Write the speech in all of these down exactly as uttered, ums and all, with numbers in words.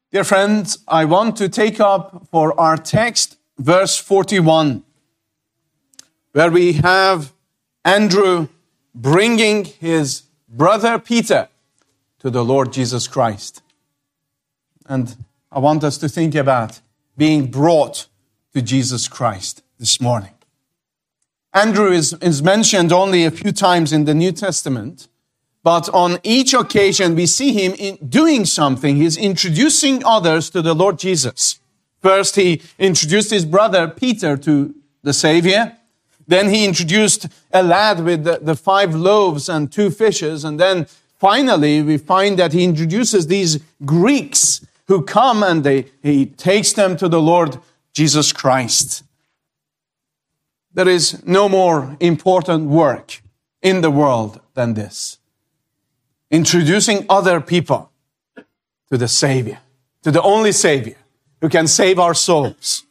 Dear friends, I want to take up for our text verse forty-one, where we have Andrew bringing his brother Peter to the Lord Jesus Christ. And I want us to think about being brought to Jesus Christ this morning. Andrew is, is mentioned only a few times in the New Testament, but on each occasion we see him in doing something. He's introducing others to the Lord Jesus. First, he introduced his brother Peter to the Savior. Then he introduced a lad with the, the five loaves and two fishes. And then finally we find that he introduces these Greeks who come and they, he takes them to the Lord Jesus Christ. There is no more important work in the world than this. Introducing other people to the Savior, to the only Savior who can save our souls.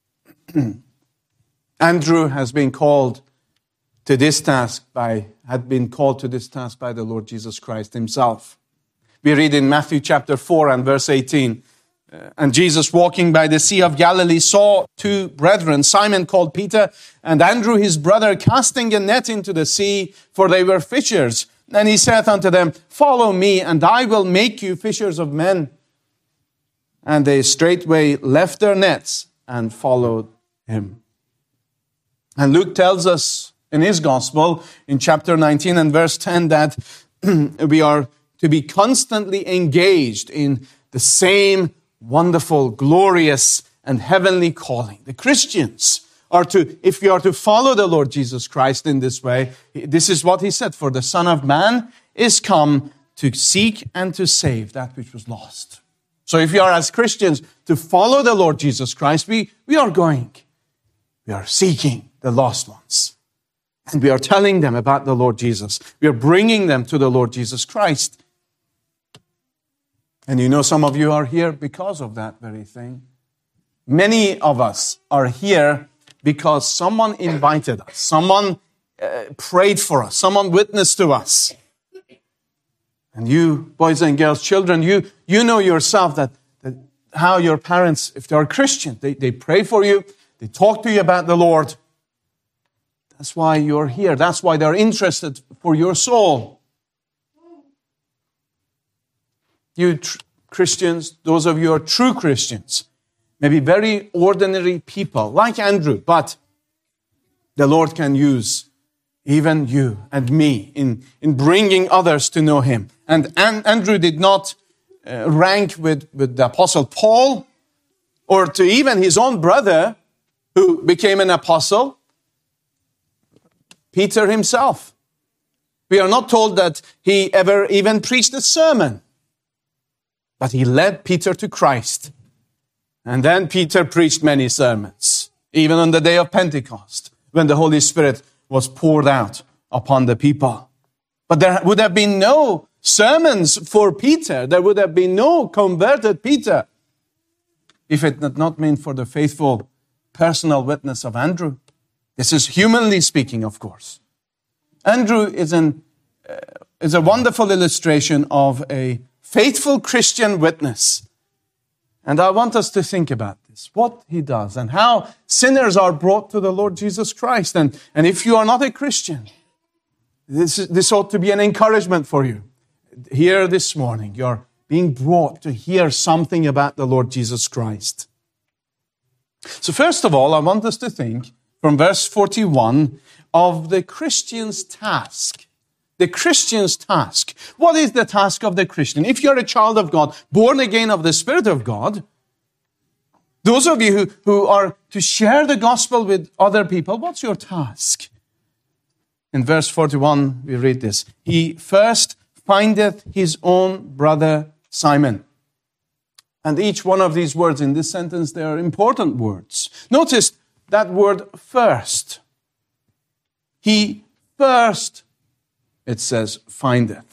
Andrew has been called to this task by, had been called to this task by the Lord Jesus Christ himself. We read in Matthew chapter four and verse eighteen, uh, and Jesus walking by the Sea of Galilee saw two brethren, Simon called Peter and Andrew his brother, casting a net into the sea, for they were fishers. And he saith unto them, follow me, and I will make you fishers of men. And they straightway left their nets and followed him. And Luke tells us in his gospel, in chapter nineteen and verse ten, that we are to be constantly engaged in the same wonderful, glorious, and heavenly calling. The Christians are to, if we are to follow the Lord Jesus Christ in this way, this is what he said, for the Son of Man is come to seek and to save that which was lost. So if we are as Christians to follow the Lord Jesus Christ, we, we are going, we are seeking the lost ones. And we are telling them about the Lord Jesus. We are bringing them to the Lord Jesus Christ. And you know, some of you are here because of that very thing. Many of us are here because someone invited us, someone uh, prayed for us, someone witnessed to us. And you, boys and girls, children, you you know yourself that, that how your parents, if they are Christian, they, they pray for you, they talk to you about the Lord. That's why you're here. That's why they're interested for your soul. You tr- Christians, those of you who are true Christians, maybe very ordinary people, like Andrew, but the Lord can use even you and me in, in bringing others to know him. And, and Andrew did not uh, rank with, with the Apostle Paul or to even his own brother who became an apostle, Peter himself. We are not told that he ever even preached a sermon, but he led Peter to Christ. And then Peter preached many sermons, even on the day of Pentecost, when the Holy Spirit was poured out upon the people. But there would have been no sermons for Peter. There would have been no converted Peter if it had not been for the faithful personal witness of Andrew. This is humanly speaking, of course. Andrew is, an, uh, is a wonderful illustration of a faithful Christian witness. And I want us to think about this, what he does and how sinners are brought to the Lord Jesus Christ. And, and if you are not a Christian, this, this ought to be an encouragement for you. Here this morning, you're being brought to hear something about the Lord Jesus Christ. So first of all, I want us to think from verse forty-one of the Christian's task. The Christian's task. What is the task of the Christian? If you're a child of God, born again of the Spirit of God, those of you who, who are to share the gospel with other people, what's your task? In verse forty-one, we read this. He first findeth his own brother Simon. And each one of these words in this sentence, they are important words. Notice that word first. He first, it says, findeth.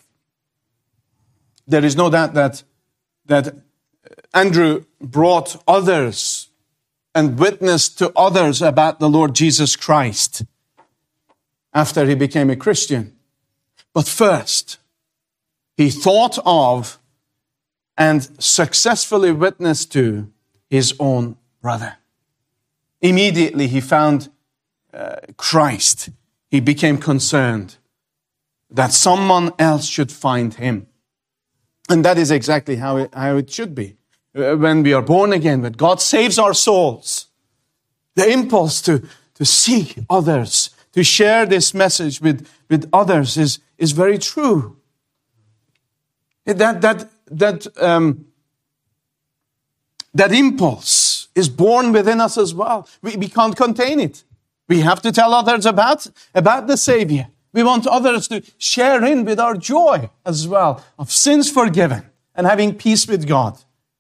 There is no doubt that, that Andrew brought others and witnessed to others about the Lord Jesus Christ after he became a Christian. But first, he thought of and successfully witnessed to his own brother. Immediately he found uh, Christ. He became concerned that someone else should find him. And that is exactly how it, how it should be. When we are born again, when God saves our souls, the impulse to, to seek others, to share this message with, with others is, is very true. That, that, that, um, that impulse is born within us as well. We, we can't contain it. We have to tell others about, about the Savior. We want others to share in with our joy as well of sins forgiven and having peace with God.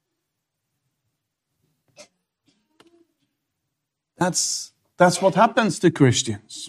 That's, that's what happens to Christians.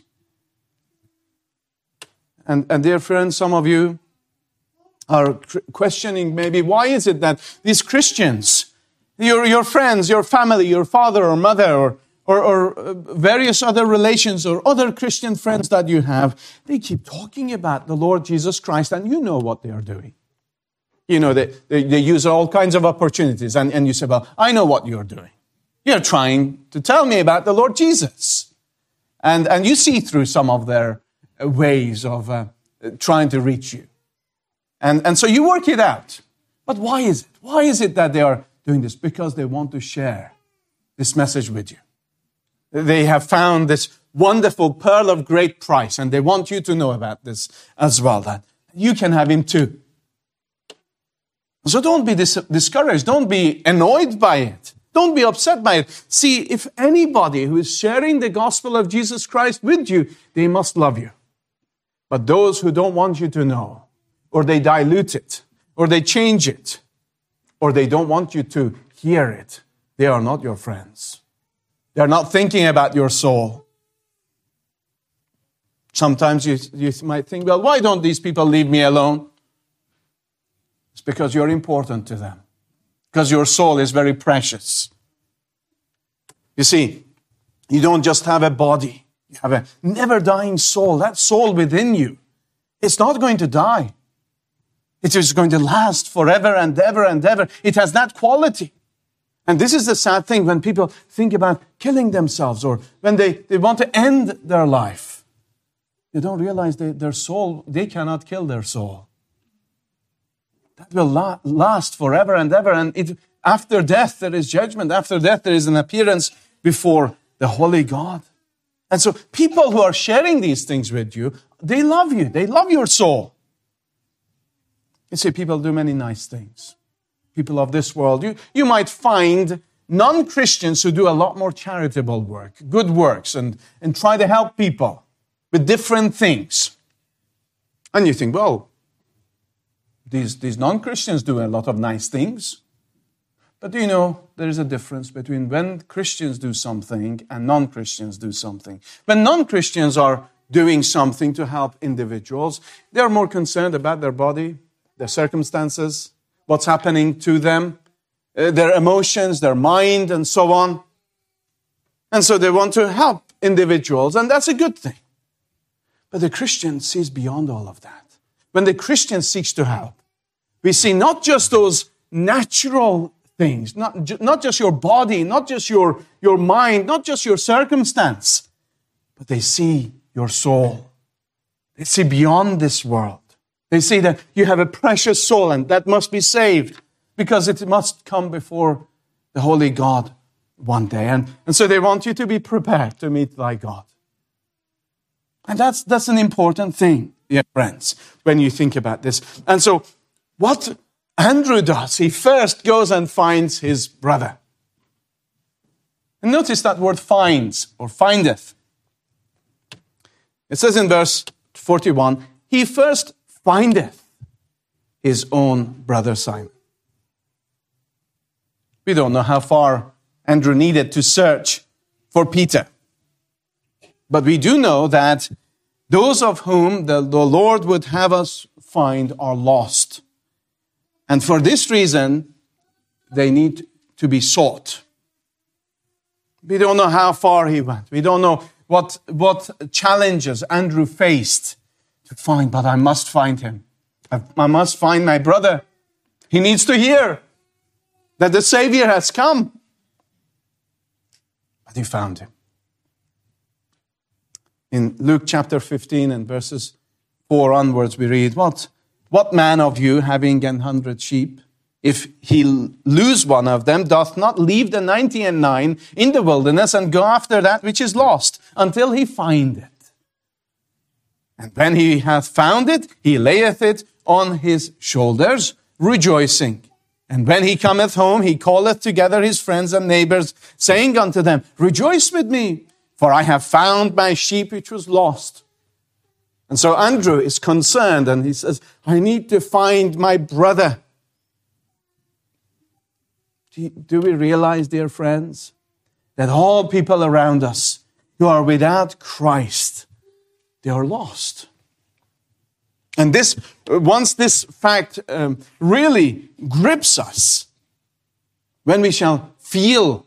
And, and dear friends, some of you are questioning maybe, why is it that these Christians, your, your friends, your family, your father or mother, or, or, or various other relations or other Christian friends that you have, they keep talking about the Lord Jesus Christ, and you know what they are doing. You know, they, they, they use all kinds of opportunities, and, and you say, well, I know what you're doing. You're trying to tell me about the Lord Jesus. And, and you see through some of their ways of uh, trying to reach you. And, and so you work it out. But why is it? Why is it that they are doing this? Because they want to share this message with you. They have found this wonderful pearl of great price, and they want you to know about this as well, that you can have him too. So don't be dis- discouraged. Don't be annoyed by it. Don't be upset by it. See, if anybody who is sharing the gospel of Jesus Christ with you, they must love you. But those who don't want you to know, or they dilute it, or they change it, or they don't want you to hear it, they are not your friends. They're not thinking about your soul. Sometimes you, you might think, well, why don't these people leave me alone? It's because you're important to them. Because your soul is very precious. You see, you don't just have a body. You have a never-dying soul. That soul within you, it's not going to die. It is going to last forever and ever and ever. It has that quality. And this is the sad thing when people think about killing themselves, or when they, they want to end their life. They don't realize they, their soul, they cannot kill their soul. That will la- last forever and ever. And it, after death, there is judgment. After death, there is an appearance before the holy God. And so people who are sharing these things with you, they love you. They love your soul. You see, people do many nice things. People of this world. You, you might find non-Christians who do a lot more charitable work, good works, and, and try to help people with different things. And you think, well, These, these non-Christians do a lot of nice things. But do you know, there is a difference between when Christians do something and non-Christians do something. When non-Christians are doing something to help individuals, they are more concerned about their body, their circumstances, what's happening to them, uh, their emotions, their mind, and so on. And so they want to help individuals, and that's a good thing. But the Christian sees beyond all of that. When the Christian seeks to help, we see not just those natural things, not, ju- not just your body, not just your, your mind, not just your circumstance, but they see your soul. They see beyond this world. They see that you have a precious soul, and that must be saved because it must come before the holy God one day. And, and so they want you to be prepared to meet thy God. And that's, that's an important thing, dear friends, when you think about this. And so what Andrew does, he first goes and finds his brother. And notice that word finds or findeth. It says in verse forty-one, he first findeth his own brother Simon. We don't know how far Andrew needed to search for Peter. But we do know that those of whom the, the Lord would have us find are lost. And for this reason, they need to be sought. We don't know how far he went. We don't know what, what challenges Andrew faced to find, but I must find him. I, I must find my brother. He needs to hear that the Savior has come. But he found him. In Luke chapter fifteen and verses four onwards, we read, What, what man of you, having an hundred sheep, if he lose one of them, doth not leave the ninety and nine in the wilderness and go after that which is lost, until he find it? And when he hath found it, he layeth it on his shoulders, rejoicing. And when he cometh home, he calleth together his friends and neighbors, saying unto them, Rejoice with me, for I have found my sheep which was lost. And so Andrew is concerned, and he says, I need to find my brother. Do we realize, dear friends, that all people around us who are without Christ, they are lost? And this, once this fact um, really grips us, when we shall feel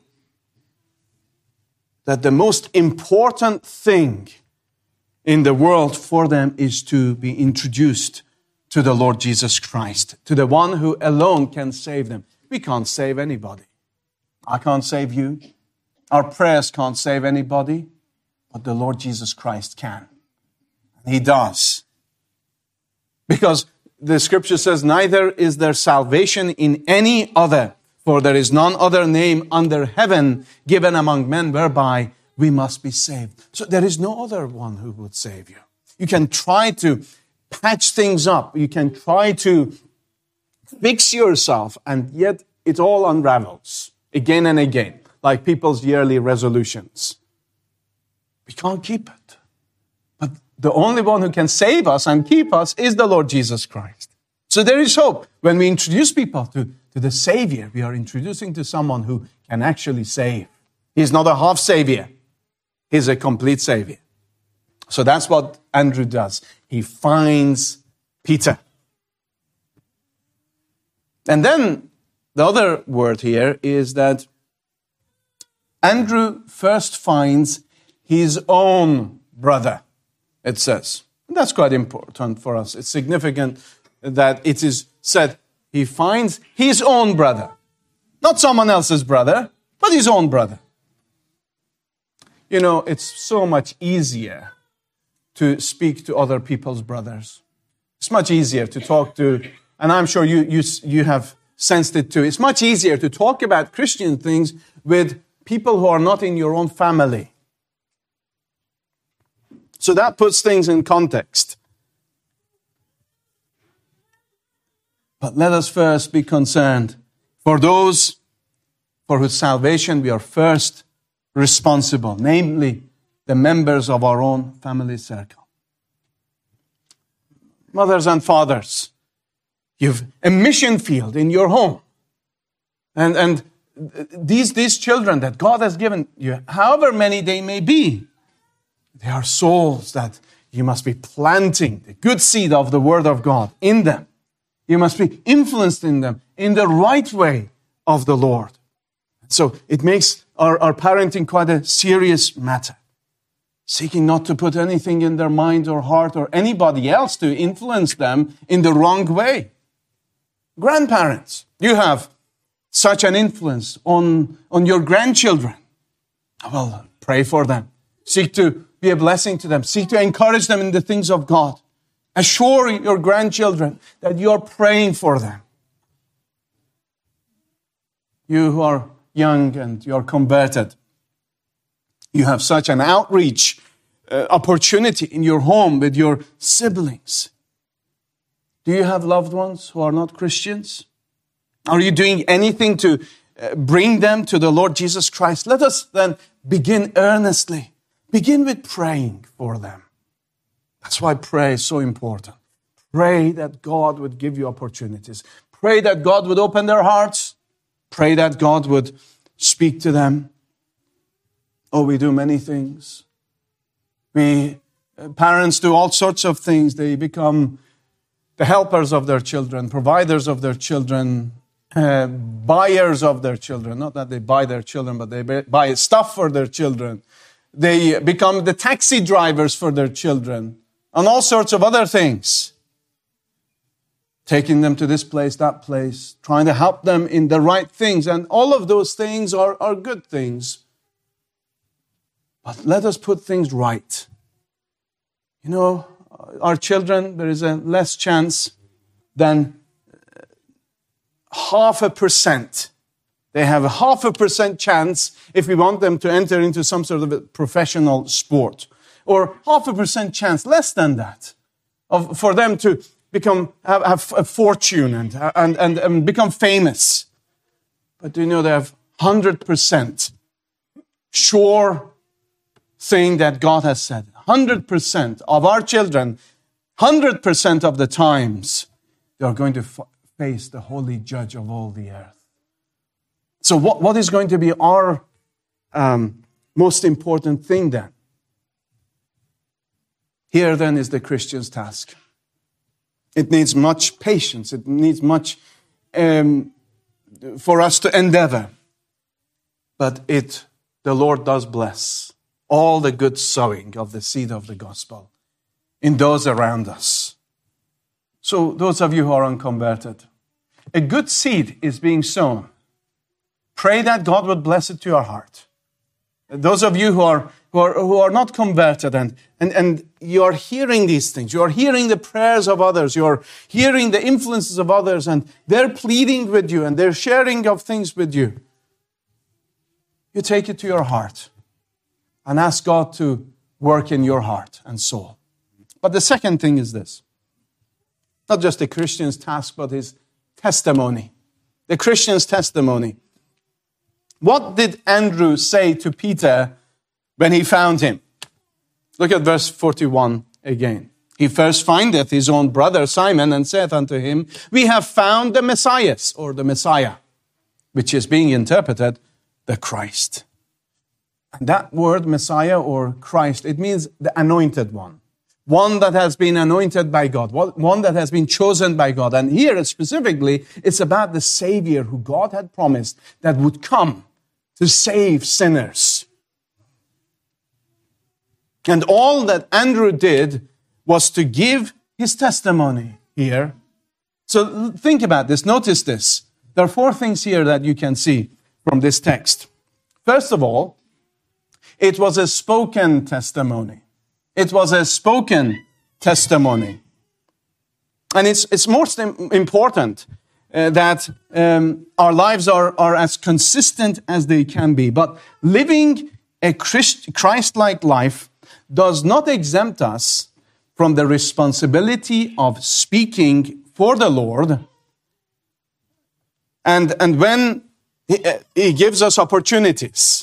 that the most important thing in the world for them is to be introduced to the Lord Jesus Christ, to the one who alone can save them. We can't save anybody. I can't save you. Our prayers can't save anybody, but the Lord Jesus Christ can. And He does. Because the scripture says, neither is there salvation in any other, for there is none other name under heaven given among men whereby we must be saved. So there is no other one who would save you. You can try to patch things up. You can try to fix yourself, and yet it all unravels again and again, like people's yearly resolutions. We can't keep it. But the only one who can save us and keep us is the Lord Jesus Christ. So there is hope. When we introduce people to, to the Savior, we are introducing to someone who can actually save. He's not a half Savior. He's a complete Savior. So that's what Andrew does. He finds Peter. And then the other word here is that Andrew first finds his own brother, it says. And that's quite important for us. It's significant that it is said he finds his own brother. Not someone else's brother, but his own brother. You know, it's so much easier to speak to other people's brothers. It's much easier to talk to, and I'm sure you, you, you have sensed it too. It's much easier to talk about Christian things with people who are not in your own family. So that puts things in context. But let us first be concerned for those for whose salvation we are first responsible, namely the members of our own family circle. Mothers and fathers, you've a mission field in your home. And, and these, these children that God has given you, however many they may be, they are souls that you must be planting the good seed of the Word of God in them. You must be influenced in them in the right way of the Lord. So it makes our, our parenting quite a serious matter. Seeking not to put anything in their mind or heart or anybody else to influence them in the wrong way. Grandparents, you have such an influence on, on your grandchildren. Well, pray for them. Seek to be a blessing to them. Seek to encourage them in the things of God. Assure your grandchildren that you are praying for them. You who are young and you are converted, you have such an outreach uh, opportunity in your home with your siblings. Do you have loved ones who are not Christians? Are you doing anything to uh, bring them to the Lord Jesus Christ? Let us then begin earnestly. Begin with praying for them. That's why prayer is so important. Pray that God would give you opportunities. Pray that God would open their hearts. Pray that God would speak to them. Oh, we do many things. We, uh, parents do all sorts of things. They become the helpers of their children, providers of their children, uh, buyers of their children. Not that they buy their children, but they buy stuff for their children. They become the taxi drivers for their children and all sorts of other things. taking them to this place, that place, trying to help them in the right things. And all of those things are, are good things. But let us put things right. You know, our children, there is a less chance than half a percent. They have a half a percent chance if we want them to enter into some sort of a professional sport. Or half a percent chance, less than that, of, for them to become have, have a fortune and, and, and, and become famous. But do you know they have one hundred percent sure thing that God has said. one hundred percent of our children, one hundred percent of the times, they are going to f- face the holy judge of all the earth. So what, what is going to be our um, most important thing then? Here then is the Christian's task. It needs much patience. It needs much um, for us to endeavor. But it, the Lord does bless all the good sowing of the seed of the gospel in those around us. So those of you who are unconverted, a good seed is being sown. Pray that God would bless it to your heart. Those of you who are who are, who are not converted and, and, and you are hearing these things, you are hearing the prayers of others, you are hearing the influences of others, and they're pleading with you and they're sharing of things with you. You take it to your heart and ask God to work in your heart and soul. But the second thing is this. Not just the Christian's task, but his testimony. The Christian's testimony. What did Andrew say to Peter when he found him? Look at verse forty-one again. He first findeth his own brother Simon and saith unto him, We have found the Messiah, or the Messiah, which is being interpreted, the Christ. And that word Messiah or Christ, it means the anointed one. One that has been anointed by God. One that has been chosen by God. And here specifically, it's about the Savior who God had promised that would come to save sinners. And all that Andrew did was to give his testimony here. So think about this. Notice this. There are four things here that you can see from this text. First of all, it was a spoken testimony. It was a spoken testimony. And it's, it's most important uh, that um, our lives are, are as consistent as they can be. But living a Christ, Christ-like life does not exempt us from the responsibility of speaking for the Lord. And, and when he, uh, he gives us opportunities.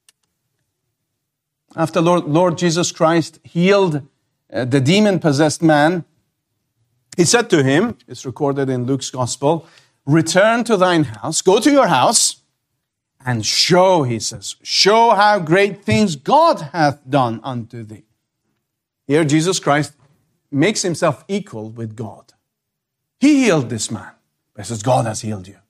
After Lord, Lord Jesus Christ healed uh, the demon-possessed man, he said to him, it's recorded in Luke's Gospel, return to thine house, go to your house, and show, he says, show how great things God hath done unto thee. Here Jesus Christ makes himself equal with God. He healed this man. But he says, God has healed you.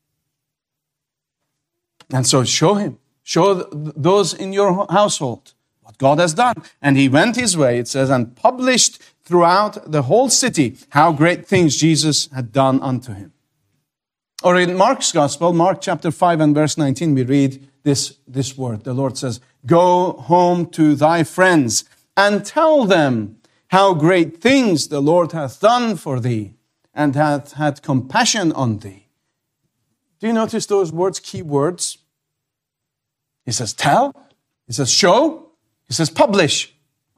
And so show him. Show those in your household what God has done. And he went his way, it says, and published throughout the whole city how great things Jesus had done unto him. Or in Mark's Gospel, Mark chapter five and verse nineteen, we read this, this word. The Lord says, go home to thy friends and tell them how great things the Lord hath done for thee and hath had compassion on thee. Do you notice those words, key words? He says, tell. He says, show. He says, publish.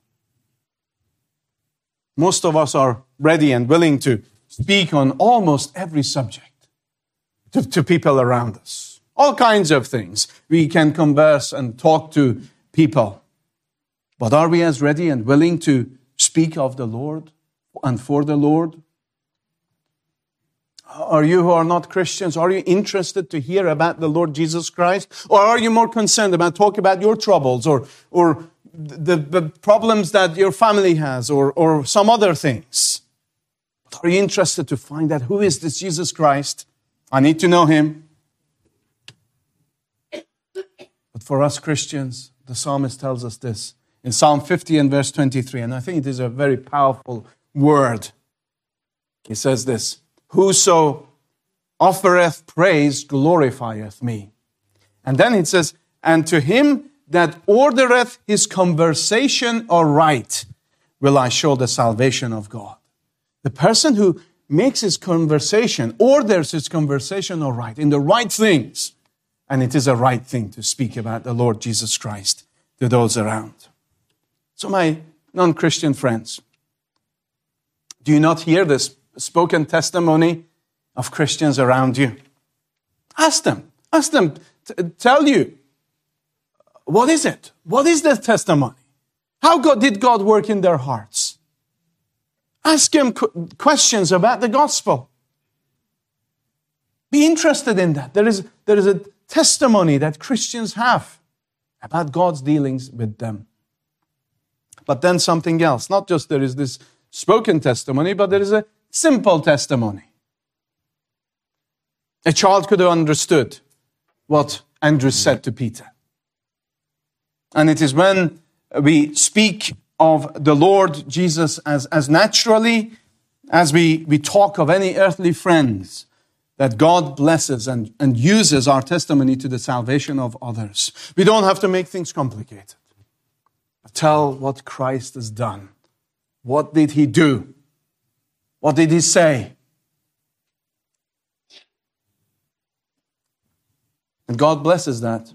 Most of us are ready and willing to speak on almost every subject to, to people around us. All kinds of things. We can converse and talk to people. But are we as ready and willing to speak of the Lord and for the Lord? Are you who are not Christians, are you interested to hear about the Lord Jesus Christ? Or are you more concerned about talking about your troubles or, or the, the problems that your family has or, or some other things? Are you interested to find out who is this Jesus Christ? I need to know him. But for us Christians, the psalmist tells us this in Psalm fifty and verse twenty-three, and I think it is a very powerful word. He says this, whoso offereth praise glorifieth me. And then it says, and to him that ordereth his conversation aright will I show the salvation of God. The person who makes his conversation, orders his conversation aright, in the right things, and it is a right thing to speak about the Lord Jesus Christ to those around. So my non-Christian friends, do you not hear this spoken testimony of Christians around you? Ask them. Ask them to tell you, what is it? What is the testimony? How God, did God work in their hearts? Ask them questions about the gospel. Be interested in that. There is, there is a testimony that Christians have about God's dealings with them. But then something else. Not just there is this spoken testimony, but there is a simple testimony. A child could have understood what Andrew said to Peter. And it is when we speak of the Lord Jesus as, as naturally as we, we talk of any earthly friends, that God blesses and, and uses our testimony to the salvation of others. We don't have to make things complicated. But tell what Christ has done. What did he do? What did he say? And God blesses that.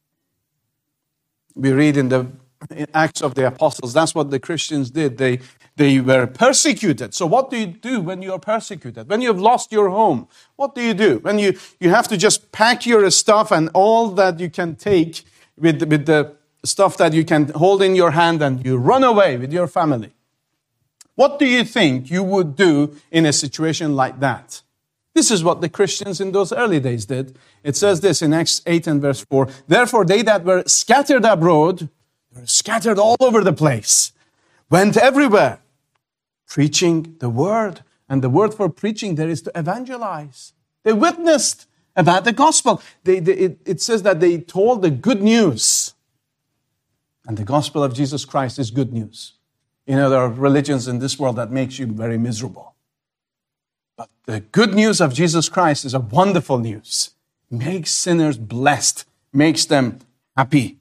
We read in the Acts of the Apostles, that's what the Christians did. They, they were persecuted. So what do you do when you are persecuted? When you have lost your home, what do you do? When you, you have to just pack your stuff and all that you can take with, with the stuff that you can hold in your hand and you run away with your family. What do you think you would do in a situation like that? This is what the Christians in those early days did. It says this in Acts eight and verse four. Therefore they that were scattered abroad, were scattered all over the place, went everywhere, preaching the word. And the word for preaching there is to evangelize. They witnessed about the gospel. They, they, it, it says that they told the good news. And the gospel of Jesus Christ is good news. You know, there are religions in this world that makes you very miserable. But the good news of Jesus Christ is a wonderful news. Makes sinners blessed. Makes them happy.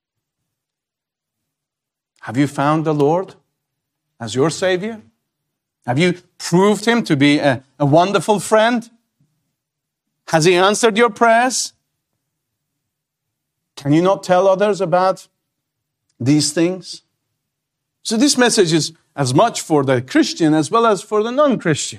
Have you found the Lord as your Savior? Have you proved Him to be a, a wonderful friend? Has He answered your prayers? Can you not tell others about these things? So this message is as much for the Christian as well as for the non-Christian.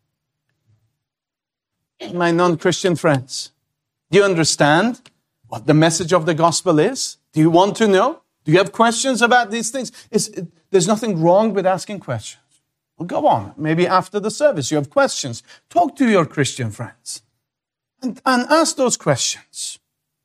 My non-Christian friends, do you understand what the message of the gospel is? Do you want to know? Do you have questions about these things? It's, it, there's nothing wrong with asking questions. Well, go on. Maybe after the service you have questions. Talk to your Christian friends and, and ask those questions.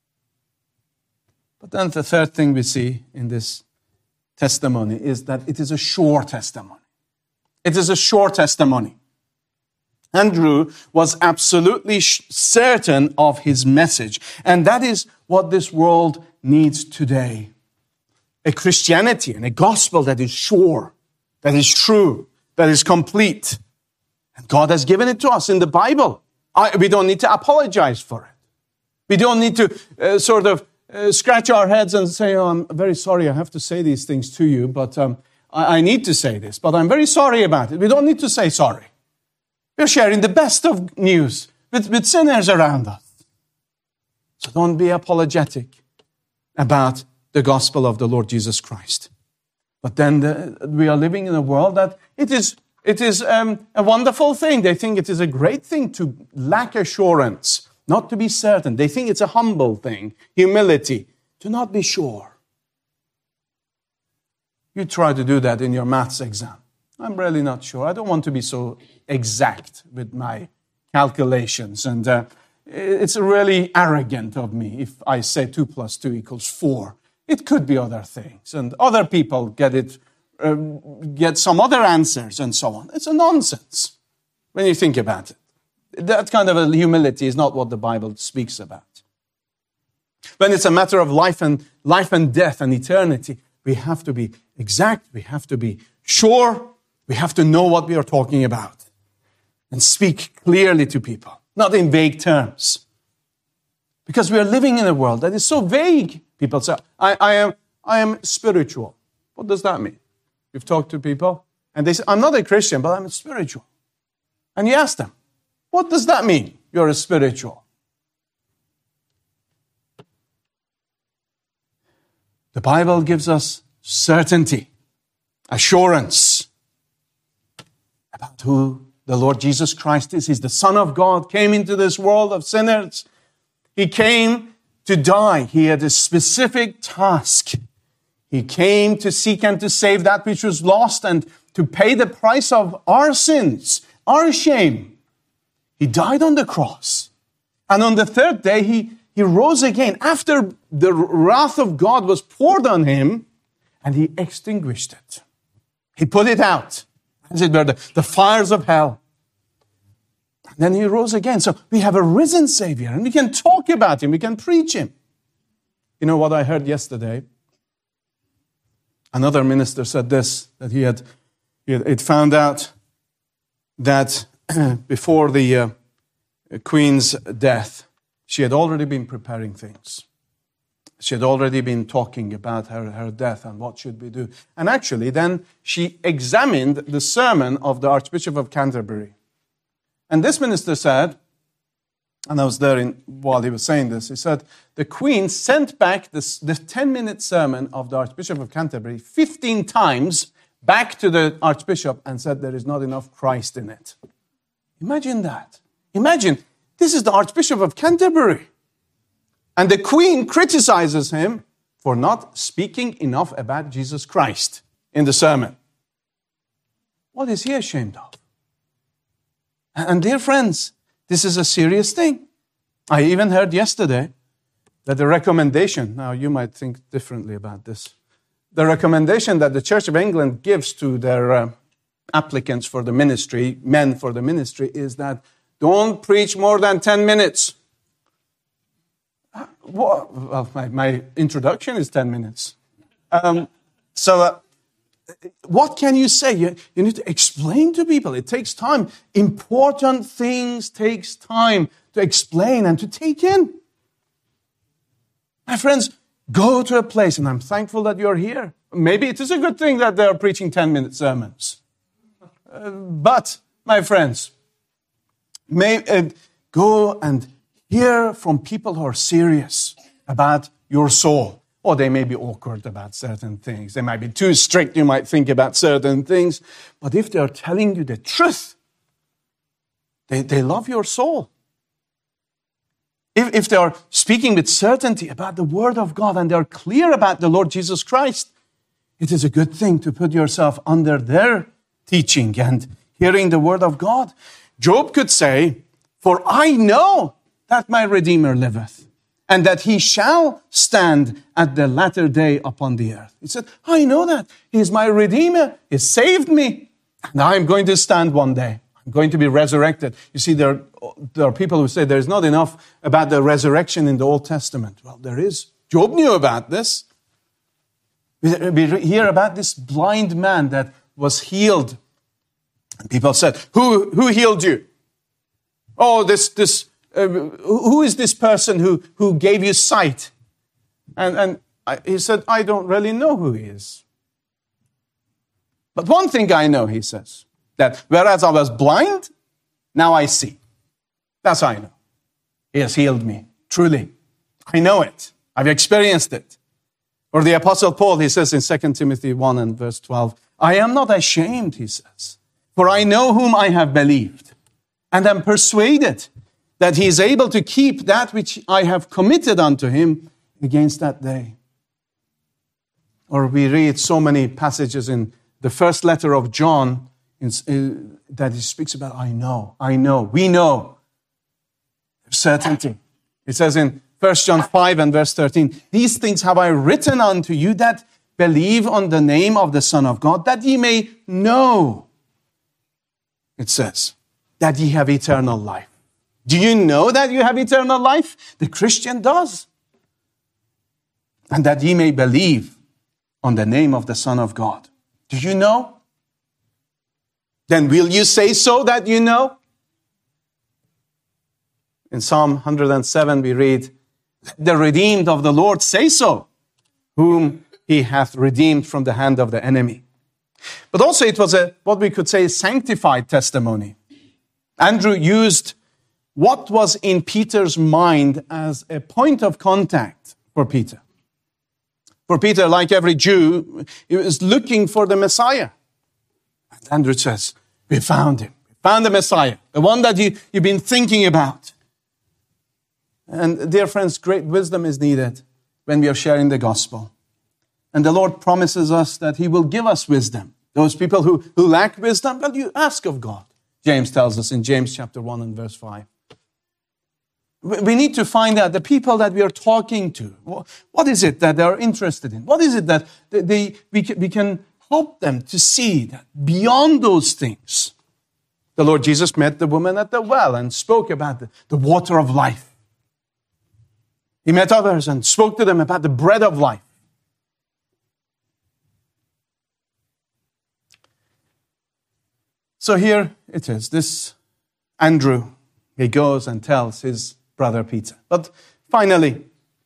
But then the third thing we see in this testimony is that it is a sure testimony. It is a sure testimony. Andrew was absolutely certain of his message. And that is what this world needs today. A Christianity and a gospel that is sure, that is true, that is complete. And God has given it to us in the Bible. I, we don't need to apologize for it. We don't need to uh, sort of uh, scratch our heads and say, oh, I'm very sorry I have to say these things to you, but um, I, I need to say this, but I'm very sorry about it. We don't need to say sorry. We're sharing the best of news with, with sinners around us. So don't be apologetic about the gospel of the Lord Jesus Christ. But then the, we are living in a world that it is, it is um, a wonderful thing. They think it is a great thing to lack assurance, not to be certain. They think it's a humble thing, humility, to not be sure. You try to do that in your maths exam. I'm really not sure. I don't want to be so exact with my calculations. And uh, it's really arrogant of me if I say two plus two equals four. It could be other things. And other people get it, uh, get some other answers and so on. It's a nonsense when you think about it. That kind of a humility is not what the Bible speaks about. When it's a matter of life and life and death and eternity, we have to be exact. We have to be sure. We have to know what we are talking about. and speak clearly to people, not in vague terms. Because we are living in a world that is so vague. People say, I, I am I am spiritual. What does that mean? You've talked to people, and they say, I'm not a Christian, but I'm spiritual. And you ask them, what does that mean? You're a spiritual. The Bible gives us certainty, assurance about who the Lord Jesus Christ is. He's the Son of God, came into this world of sinners. He came to die. He had a specific task. He came to seek and to save that which was lost and to pay the price of our sins, our shame. He died on the cross. And on the third day, he, he rose again after the wrath of God was poured on him, and he extinguished it. He put it out, as it were, the, the fires of hell. And then he rose again. So we have a risen Savior, and we can talk about him, we can preach him. You know what I heard yesterday? Another minister said this, that he had, he had found out that before the uh, Queen's death, she had already been preparing things. She had already been talking about her, her death and what should we do. And actually, then she examined the sermon of the Archbishop of Canterbury. And this minister said, and I was there in, while he was saying this, he said, the Queen sent back this, the ten-minute sermon of the Archbishop of Canterbury fifteen times back to the Archbishop and said there is not enough Christ in it. Imagine that. Imagine, this is the Archbishop of Canterbury. And the Queen criticizes him for not speaking enough about Jesus Christ in the sermon. What is he ashamed of? And dear friends, this is a serious thing. I even heard yesterday that the recommendation, now you might think differently about this, the recommendation that the Church of England gives to their uh, applicants for the ministry, men for the ministry, is that don't preach more than ten minutes. Well, my, my introduction is ten minutes. Um, so uh, what can you say? You, you need to explain to people. It takes time. Important things takes time to explain and to take in. My friends, go to a place, and I'm thankful that you're here. Maybe it is a good thing that they're preaching ten-minute sermons. Uh, but, my friends, may, uh, go and hear from people who are serious about your soul. Or they may be awkward about certain things. They might be too strict, you might think, about certain things. But if they are telling you the truth, they, they love your soul. If, if they are speaking with certainty about the Word of God and they are clear about the Lord Jesus Christ, it is a good thing to put yourself under their teaching and hearing the Word of God. Job could say, for I know that my Redeemer liveth, and that he shall stand at the latter day upon the earth. He said, I know that. He is my Redeemer. He saved me. And I'm going to stand one day. I'm going to be resurrected. You see, there, there are people who say there's not enough about the resurrection in the Old Testament. Well, there is. Job knew about this. We hear about this blind man that was healed. And people said, who, who healed you? Oh, this, this, uh, who is this person who, who gave you sight? And, and I, he said, I don't really know who he is. But one thing I know, he says, that whereas I was blind, now I see. That's how I know. He has healed me, truly. I know it. I've experienced it. Or the Apostle Paul, he says in Second Timothy one and verse twelve, I am not ashamed, he says, for I know whom I have believed, and am persuaded that he is able to keep that which I have committed unto him against that day. Or we read so many passages in the first letter of John in, uh, that he speaks about, I know, I know, we know. Certainty. It says in First John five and verse thirteen, these things have I written unto you that believe on the name of the Son of God, that ye may know, it says, that ye have eternal life. Do you know that you have eternal life? The Christian does. And that ye may believe on the name of the Son of God. Do you know? Then will you say so that you know? In Psalm one hundred seven we read, "The redeemed of the Lord say so, whom he hath redeemed from the hand of the enemy." But also it was a, what we could say, a sanctified testimony. Andrew used what was in Peter's mind as a point of contact for Peter. For Peter, like every Jew, he was looking for the Messiah. And Andrew says, we found him. We found the Messiah, the one that you, you've been thinking about. And dear friends, great wisdom is needed when we are sharing the gospel. And the Lord promises us that he will give us wisdom. Those people who, who lack wisdom, well, you ask of God. James tells us in James chapter one and verse five. We need to find out the people that we are talking to. What is it that they are interested in? What is it that they, we, can, we can help them to see that beyond those things? The Lord Jesus met the woman at the well and spoke about the, the water of life. He met others and spoke to them about the bread of life. So here it is, this Andrew, he goes and tells his brother Peter. But finally,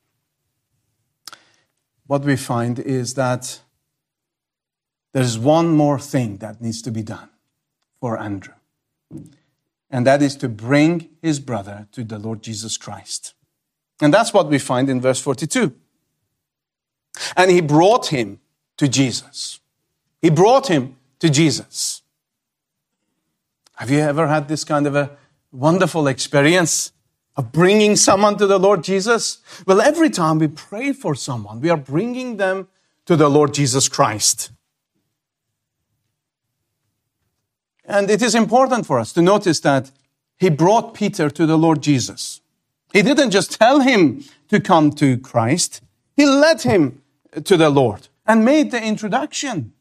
what we find is that there's one more thing that needs to be done for Andrew. And that is to bring his brother to the Lord Jesus Christ. And that's what we find in verse forty-two. And he brought him to Jesus. He brought him to Jesus. Have you ever had this kind of a wonderful experience of bringing someone to the Lord Jesus? Well, every time we pray for someone, we are bringing them to the Lord Jesus Christ. And it is important for us to notice that he brought Peter to the Lord Jesus. He didn't just tell him to come to Christ. He led him to the Lord and made the introduction.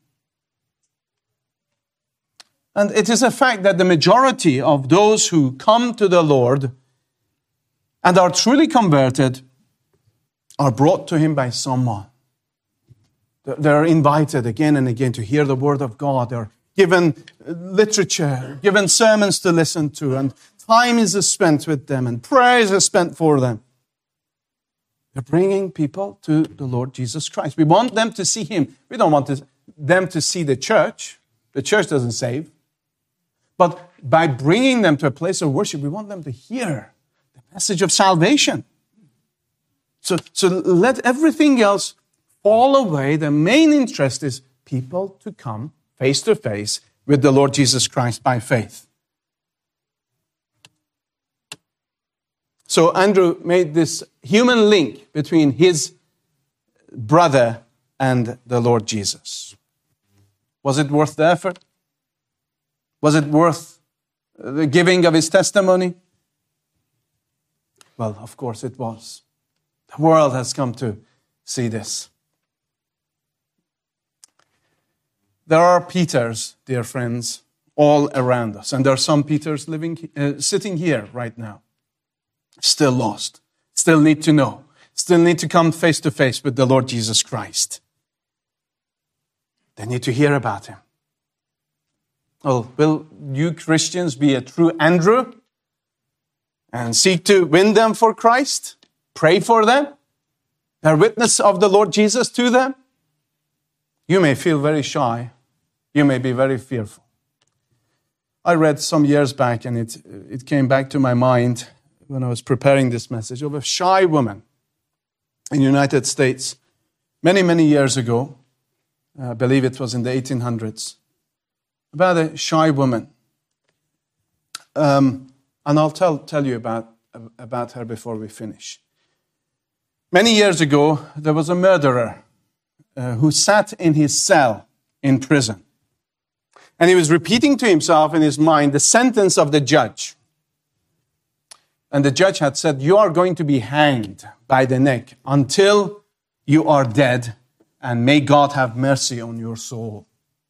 And it is a fact that the majority of those who come to the Lord and are truly converted are brought to him by someone. They're invited again and again to hear the word of God. They're given literature, given sermons to listen to, and time is spent with them, and prayers are spent for them. They're bringing people to the Lord Jesus Christ. We want them to see him. We don't want them to see the church. The church doesn't save. But by bringing them to a place of worship, we want them to hear the message of salvation. So, so let everything else fall away. The main interest is people to come face to face with the Lord Jesus Christ by faith. So Andrew made this human link between his brother and the Lord Jesus. Was it worth the effort? Was it worth the giving of his testimony? Well, of course it was. The world has come to see this. There are Peters, dear friends, all around us. And there are some Peters living, uh, sitting here right now. Still lost. Still need to know. Still need to come face to face with the Lord Jesus Christ. They need to hear about him. Well, will you Christians be a true Andrew and seek to win them for Christ? Pray for them? Bear witness of the Lord Jesus to them? You may feel very shy. You may be very fearful. I read some years back, and it, it came back to my mind when I was preparing this message, of a shy woman in the United States many, many years ago. I believe it was in the eighteen hundreds. About a shy woman. Um, and I'll tell, tell you about, about her before we finish. Many years ago, there was a murderer uh, who sat in his cell in prison. And he was repeating to himself in his mind the sentence of the judge. And the judge had said, you are going to be hanged by the neck until you are dead, and may God have mercy on your soul.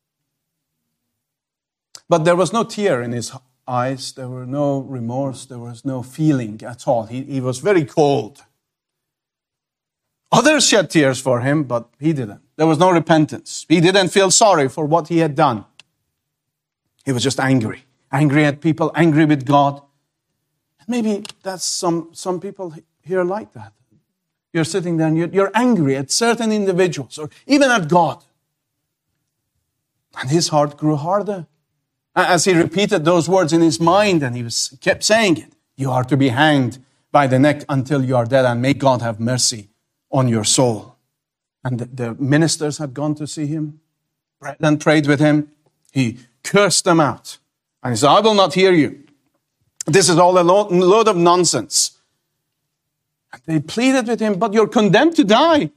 But there was no tear in his eyes. There were no remorse. There was no feeling at all. He, he was very cold. Others shed tears for him, but he didn't. There was no repentance. He didn't feel sorry for what he had done. He was just angry. Angry at people, angry with God. maybe that's some, some people here like that. You're sitting there and you're, you're angry at certain individuals or even at God. And his heart grew harder as he repeated those words in his mind, and he was kept saying it. You are to be hanged by the neck until you are dead, and may God have mercy on your soul. And the, the ministers had gone to see him and prayed with him. He cursed them out. And he said, I will not hear you. This is all a load, load of nonsense. And they pleaded with him, but you're condemned to die.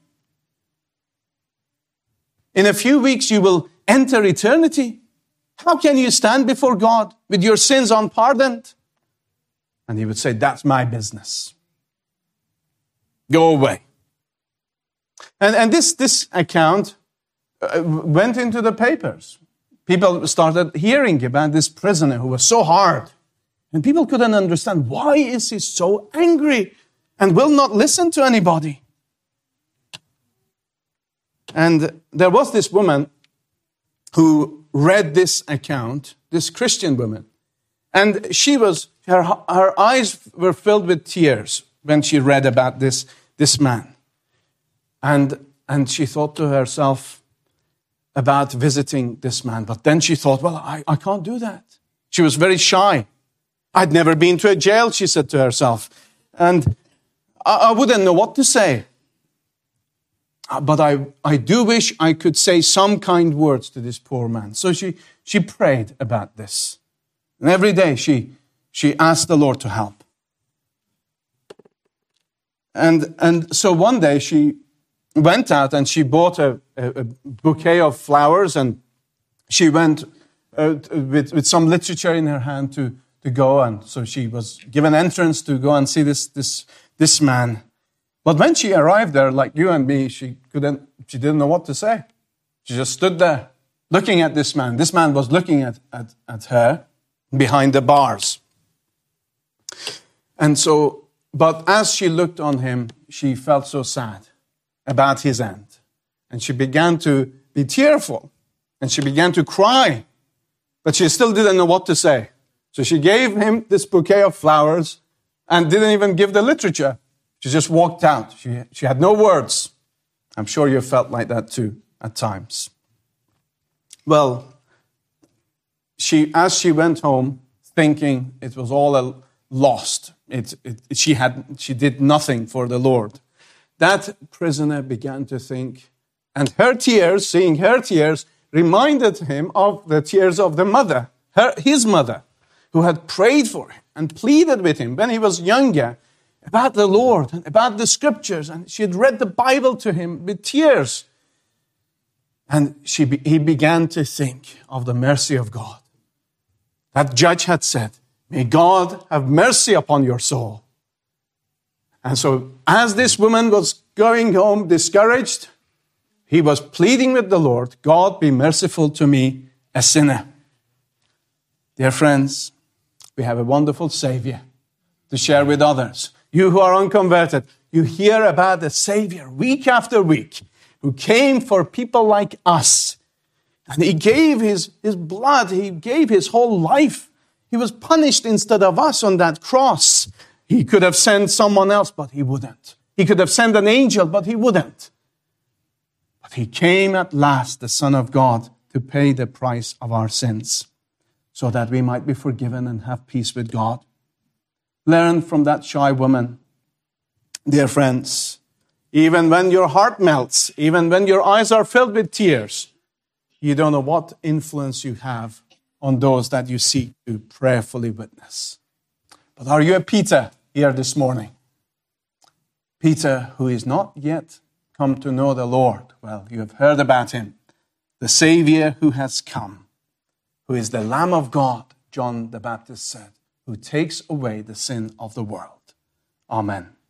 In a few weeks you will enter eternity. How can you stand before God with your sins unpardoned? And he would say, that's my business. Go away. And, and this, this account uh, went into the papers. People started hearing about this prisoner who was so hard. And people couldn't understand, why is he so angry and will not listen to anybody? And there was this woman who read this account, this Christian woman. And she was, her, her eyes were filled with tears when she read about this, this man. And, and she thought to herself about visiting this man. But then she thought, well, I, I can't do that. She was very shy. I'd never been to a jail, she said to herself. And I, I wouldn't know what to say. But I, I do wish I could say some kind words to this poor man. So she, she prayed about this. And every day she, she asked the Lord to help. And, and so one day she went out and she bought a, a, a bouquet of flowers, and she went uh, with, with some literature in her hand to, to go. And so she was given entrance to go and see this, this, this man. But when she arrived there, like you and me, she couldn't, she didn't know what to say. She just stood there looking at this man. This man was looking at, at, at her behind the bars. And so, but as she looked on him, she felt so sad about his end. And she began to be tearful. And she began to cry. But she still didn't know what to say. So she gave him this bouquet of flowers and didn't even give the literature. She just walked out. She, she had no words. I'm sure you felt like that too at times. Well, she, as she went home, thinking it was all a lost, it, it, she had, she did nothing for the Lord. That prisoner began to think, and her tears, seeing her tears, reminded him of the tears of the mother, her, his mother, who had prayed for him and pleaded with him when he was younger about the Lord and about the scriptures. And she had read the Bible to him with tears. And she, he began to think of the mercy of God. That judge had said, may God have mercy upon your soul. And so as this woman was going home discouraged, he was pleading with the Lord, God, be merciful to me, a sinner. Dear friends, we have a wonderful Savior to share with others. You who are unconverted, you hear about the Savior week after week who came for people like us. And he gave his, his blood, he gave his whole life. He was punished instead of us on that cross. He could have sent someone else, but he wouldn't. He could have sent an angel, but he wouldn't. But he came at last, the Son of God, to pay the price of our sins so that we might be forgiven and have peace with God. Learn from that shy woman. Dear friends, even when your heart melts, even when your eyes are filled with tears, you don't know what influence you have on those that you seek to prayerfully witness. But are you a Peter here this morning? Peter, who is not yet come to know the Lord. Well, you have heard about him, the Savior who has come, who is the Lamb of God, John the Baptist said, who takes away the sin of the world. Amen.